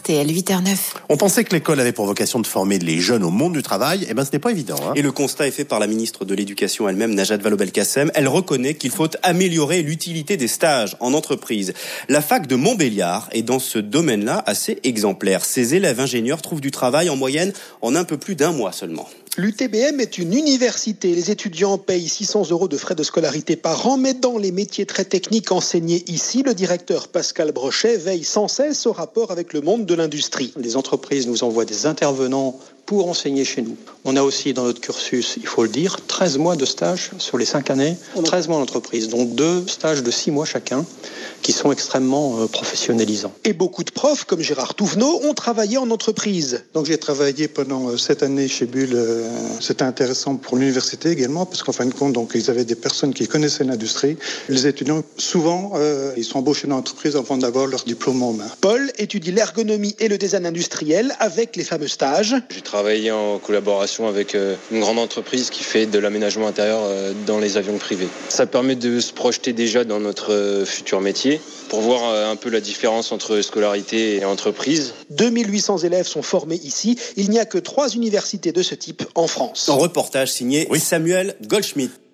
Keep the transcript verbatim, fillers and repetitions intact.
R T L huit heures neuf. On pensait que l'école avait pour vocation de former les jeunes au monde du travail. Eh ben, ce n'est pas évident. Hein. Et le constat est fait par la ministre de l'Éducation elle-même, Najat Vallaud-Belkacem. Elle reconnaît qu'il faut améliorer l'utilité des stages en entreprise. La fac de Montbéliard est dans ce domaine-là assez exemplaire. Ses élèves ingénieurs trouvent du travail en moyenne en un peu plus d'un mois seulement. L'U T B M est une université. Les étudiants payent six cents euros de frais de scolarité par an, mais dans les métiers très techniques enseignés ici, le directeur Pascal Brochet veille sans cesse au rapport avec le monde de l'industrie. Les entreprises nous envoient des intervenants pour enseigner chez nous. On a aussi dans notre cursus, il faut le dire, treize mois de stage sur les cinq années, treize mois d'entreprise, donc deux stages de six mois chacun, qui sont extrêmement euh, professionnalisants. Et beaucoup de profs, comme Gérard Touvenot, ont travaillé en entreprise. Donc j'ai travaillé pendant euh, sept années chez Bull. Euh, c'était intéressant pour l'université également, parce qu'en fin de compte, donc, ils avaient des personnes qui connaissaient l'industrie. Les étudiants, souvent, euh, ils sont embauchés dans l'entreprise avant d'avoir leur diplôme en main. Paul étudie l'ergonomie et le design industriel avec les fameux stages. J'ai travaillé en collaboration avec euh, une grande entreprise qui fait de l'aménagement intérieur euh, dans les avions privés. Ça permet de se projeter déjà dans notre euh, futur métier pour voir euh, un peu la différence entre scolarité et entreprise. deux mille huit cents élèves sont formés ici. Il n'y a que trois universités de ce type en France. Un reportage signé oui. Samuel Goldschmidt.